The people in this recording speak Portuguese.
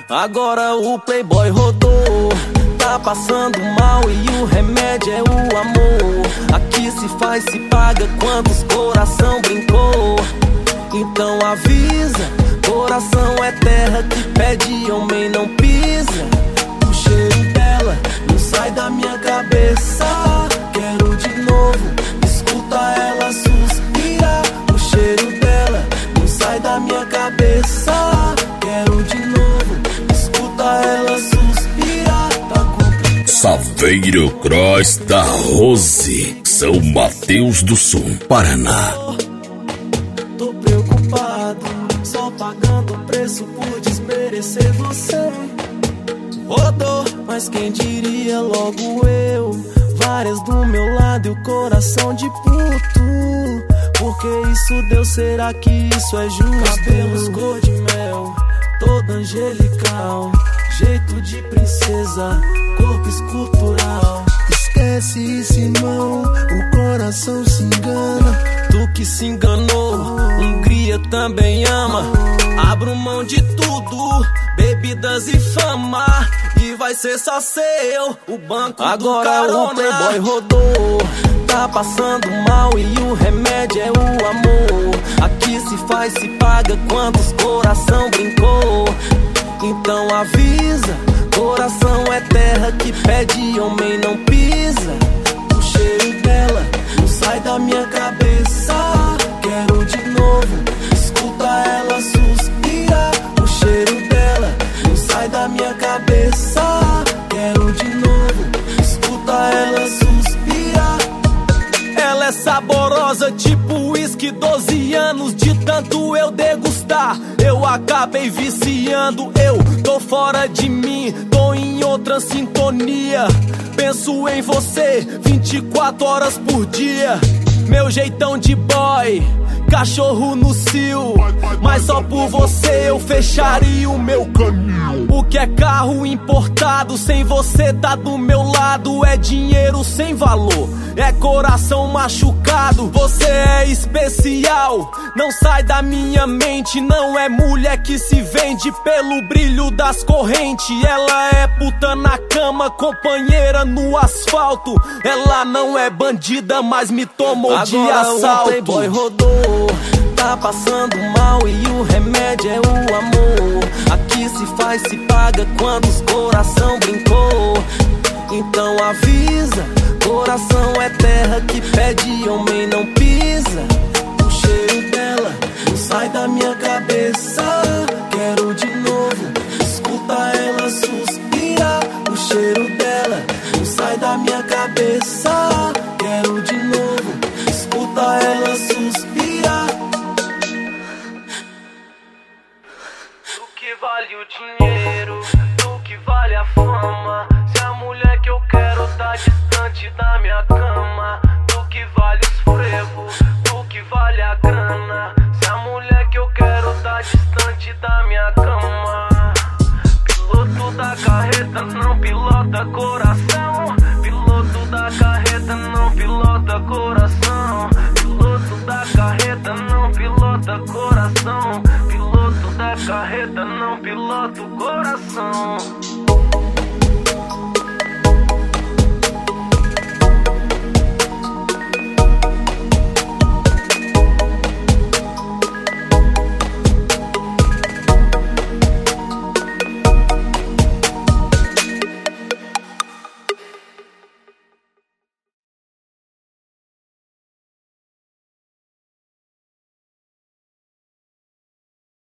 Agora o playboy rodou, tá passando mal e o remédio é o amor. Aqui se faz, se paga, quantos coração brincou. Então avisa, coração é terra que pede, homem não pisa. O cheiro dela não sai da minha cabeça. Quero de novo, escuta ela suspirar. O cheiro dela não sai da minha cabeça. Quero de novo, escuta ela suspirar. Tá complicado. Saveiro Cross da Rose, São Mateus do Sul, Paraná. Tô preocupado, só pagando o preço por desmerecer você. Rodou, mas quem diria logo eu. Várias do meu lado e o coração de puto. Por que isso deu? Será que isso é justo? Cabelos cor de mel, toda angelical, jeito de princesa, corpo escultural. Esquece isso, irmão, o coração se engana. Tu que se enganou, Hungria também ama. Abro mão de tudo, bebidas e fama, e vai ser só seu o banco do carona. Agora o playboy rodou, tá passando mal e o remédio é o amor. Aqui se faz, se paga, quantos coração brincou. Então avisa, coração é terra que pede, homem não pisa. O cheiro dela não sai da minha cabeça. Quero de novo, escuta ela suspirar. O cheiro dela não sai da minha cabeça. Quero de novo, escuta ela suspirar. Ela é saborosa tipo uísque, 12 anos de tanto eu degustar. Eu acabei viciando, eu tô fora de mim, tô em outra sintonia. Penso em você 24 horas por dia. Meu jeitão de boy, cachorro no cio, mas só por você eu fecharia o meu caminho. O que é carro importado, sem você tá do meu lado, é dinheiro sem valor, é coração machucado. Você é especial, não sai da minha mente. Não é mulher que se vende pelo brilho das correntes. Ela é puta na cama, companheira no asfalto. Ela não é bandida, mas me tomou de assalto. Agora o playboy rodou, tá passando mal e o remédio é o amor. Aqui se faz, se paga, quantos coração brincou. Então avisa, coração é terra que pede, homem não pisa. O cheiro dela não sai da minha cabeça. Quero de novo, escuta ela suspirar. O cheiro dela não sai da minha cabeça. Quero de novo, escuta ela suspirar. Do que vale o dinheiro, do que vale a fama, se a mulher que eu quero tá distante da minha cama. Do que vale os frevos, do que vale a grana, se a mulher que eu quero tá distante da minha cama. Piloto da carreta não pilota coração. Piloto da carreta não pilota coração. Piloto da carreta não pilota coração. Piloto da carreta não pilota o coração.